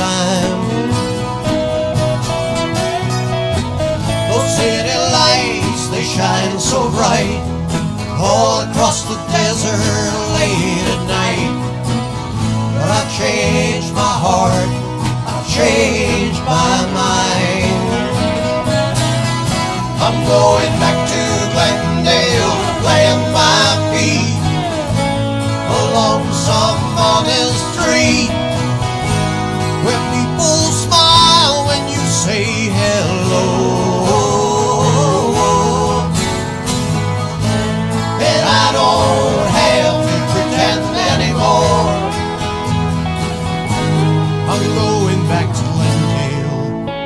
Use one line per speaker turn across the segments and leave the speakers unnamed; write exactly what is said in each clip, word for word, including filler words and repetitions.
time. Those city lights, they shine so bright all across the desert late at night. But I've changed my heart, I've changed my mind. I'm going back to Glendale to plant my feet along some honest street where people smile when you say hello. And I don't have to pretend anymore. I'm going back to Glendale.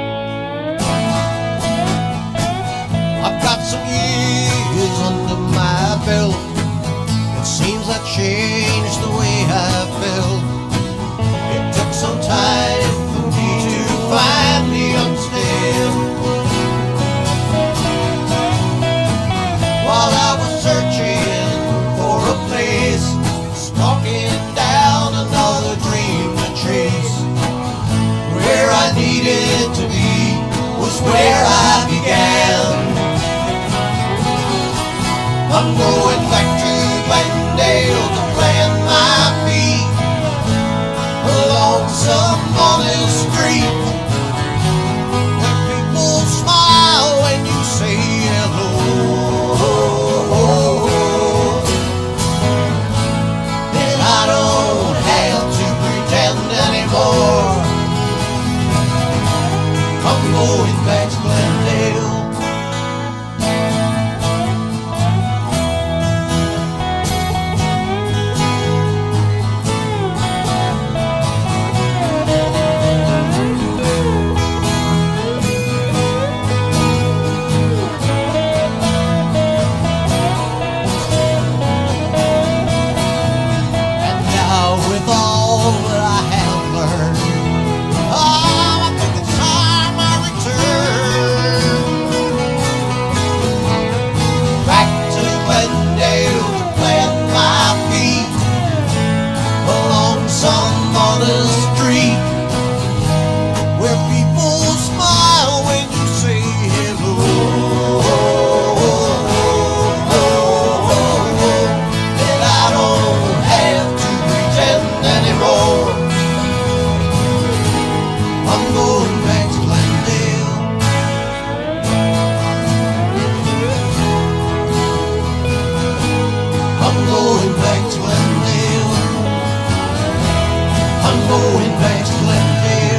I've got some years under my belt. It seems I changed the way I felt. It took some time for me to finally understand. While I was searching for a place, stalking down another dream to chase, where I needed to be was where I began. I'm going back to Glendale to plant my feet along some honest street where people smile when you say hello. And I don't have to pretend anymore. I'm going back to Glendale. With all that I have learned, oh, I think it's time I return back to Glendale to plant my feet along some honest street where people smile when you say hello. And I don't have to anymore. I'm going back to Glendale. I'm going back to Glendale. I'm going back to Glendale.